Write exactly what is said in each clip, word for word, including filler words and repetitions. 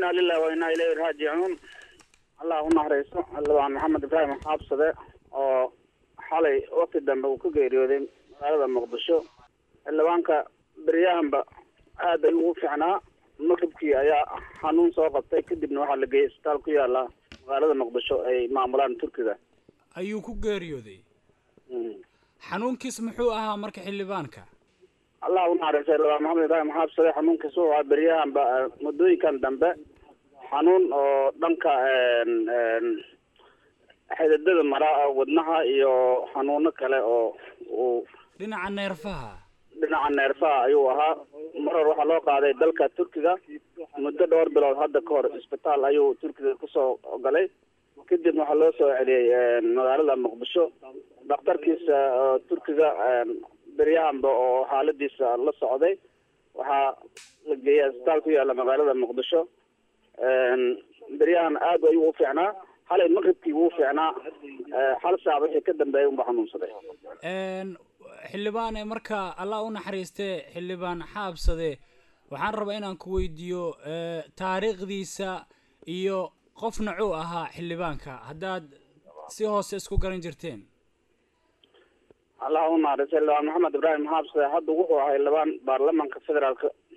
إنا لله وإنا إليه راجعون. الله نحرسه الله محمد إبراهيم حافظه أو حالي وقت الدم وكجيريودين هذا مقدسه اللي وانك بريان بقى هذا يوفعنا مكبكي يا حنون سوقتي كدب نوحة لقي استالكي الله هذا مقدسه أي معمولان تركيا أيو كجيريودي حنون كيس محوها مرك حلبانك الله نحرسه الله محمد إبراهيم حافظه حنون كسوع بريان بقى مدوي كان دم حنون أو دنك xididada maraa wadnaha iyo xanuuno kale oo oo dhinaca neerfaha dhinaca neerfaha ayuu ahaa marar waxa loo qaaday dalka Turkiga muddo dhowr bilood hadda ka hor isbitaal ayuu Turkiga ku soo galay kadib waxa loo soo celiyay magaalada Muqdisho dhakhtarkiisa Turkiga baryahanba oo xaaladiisa la socday waxa la geeyay isbitaal ku yaala magaalada Muqdisho baryahan aad ayuu u fiicnaa حالي المغرب كي وفعنا حال صعب هي كده بيوم بحنون صدق. إن حلبان مركا الله ونحرسته حلبان حاب صدق وحن ربنا كويديو تاريخ ديسا إيو قف نوعها حلبانك هداد سيهو سيسكو قرنجرتين. الله ونحرسه الله محمد إبراهيم حاب صدق حد وقوع حلبان برلمان كفدرال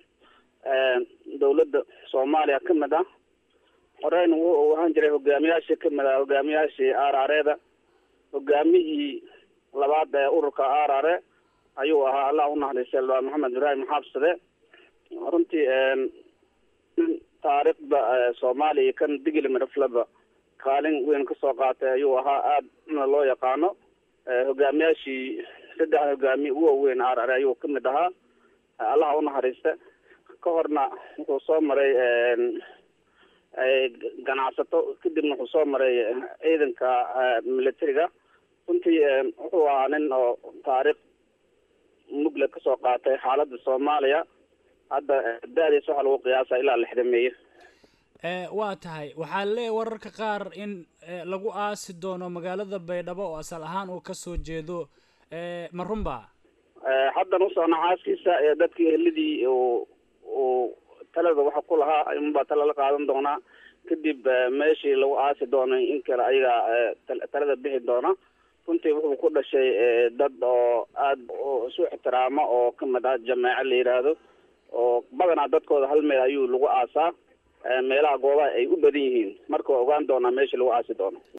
دولة صوماليا كمدا. horeen waxaan jiray hogaamiyaashii ka mid ah hogaamiyaashii aarareeda hogaamiyihii labaad ee ururka aarare ayuu ahaa allah u naxariistay allah maxamed ibraahim xaabsade runtii taariikhda Soomaaliya kan digil marflaba kaalin weyn ka soo qaatay ayuu ahaa aad loo yaqaano hogaamiyaashii saddex hogaamiye ugu weyn aarare ayuu ka mid ahaa allah u naxariistay ka horna wuxuu soo maray ganacsato kadibna wuxuu soo maray ciidanka militariga runtii wuxuu ahaa nin oo taariikh mugle ka soo qaatay xaaladda Soomaaliya hadda daadiisa waxa lagu qiyaasaa ilaa lixdameeye ee waa tahay waxaa leeyahay wararka qaar in lagu aasi doono magaalada Baydhabo oo asal ahaan uu ka soo jeedo ee marumba ee hadda noo soo nacaaskiisa ee dadkii helidii oo talada waxa ku lahaa in ba talada qaadan doona kadib meeshii lagu aasi doono in kale ayaga talada bixi doona runtii wuxuu ku dhashay dad oo aad isu ixtiraama oo kamid ah jamaaca la yiraahdo oo badanaa dadkooda hal meel ayuu lagu aasaa meelaha goobaha ay u badan yihiin marka ogaan doona meeshii lagu aasi doono